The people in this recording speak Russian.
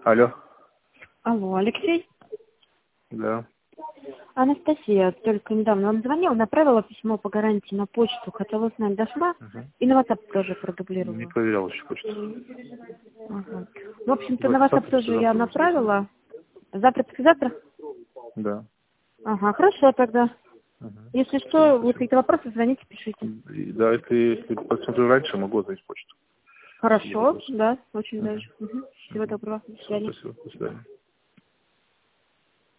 Алло. Алло, Алексей? Да. Анастасия только недавно вам звонила, направила письмо по гарантии на почту, хотела узнать, дошла, Угу. и на WhatsApp тоже Не продублировала. проверял еще почту. Ага. В общем-то, на Давайте WhatsApp завтра, тоже я послезавтра будем связаны. направила. Завтра, послезавтра? Да. Ага, хорошо тогда. Угу. Если Все, что, будут спасибо. какие-то вопросы, звоните, пишите. Да, если посмотрю раньше, могу отдать почту. Без Хорошо, вопросов. да, очень Угу. даже. Всего Угу. доброго, до Все, свидания. спасибо. До свидания.